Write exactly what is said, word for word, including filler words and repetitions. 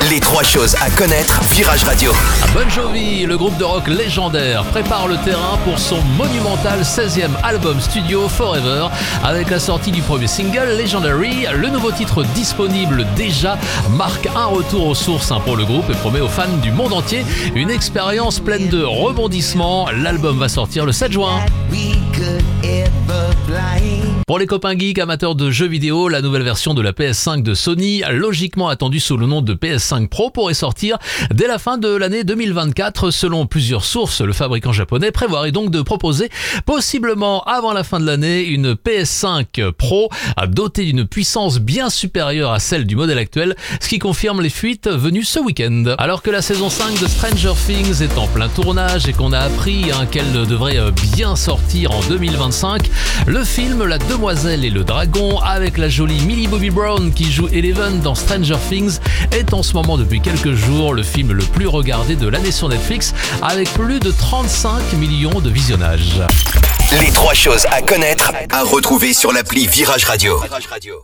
Les trois choses à connaître, Virage Radio. Bon Jovi, le groupe de rock légendaire, prépare le terrain pour son monumental seizième album studio Forever. Avec la sortie du premier single, Legendary, le nouveau titre disponible déjà marque un retour aux sources pour le groupe et promet aux fans du monde entier une expérience pleine de rebondissements. L'album va sortir le sept juin. Pour les copains geeks amateurs de jeux vidéo, la nouvelle version de la P S cinq de Sony, logiquement attendue sous le nom de P S cinq Pro, pourrait sortir dès la fin de l'année deux mille vingt-quatre. Selon plusieurs sources, le fabricant japonais prévoirait donc de proposer, possiblement avant la fin de l'année, une P S cinq Pro dotée d'une puissance bien supérieure à celle du modèle actuel, ce qui confirme les fuites venues ce week-end. Alors que la saison cinq de Stranger Things est en plein tournage et qu'on a appris hein, qu'elle devrait bien sortir en deux mille vingt-cinq, le film La Demoiselle et le Dragon, avec la jolie Millie Bobby Brown qui joue Eleven dans Stranger Things, est en ce moment depuis quelques jours le film le plus regardé de l'année sur Netflix, avec plus de trente-cinq millions de visionnages. Les trois choses à connaître, à retrouver sur l'appli Virage Radio.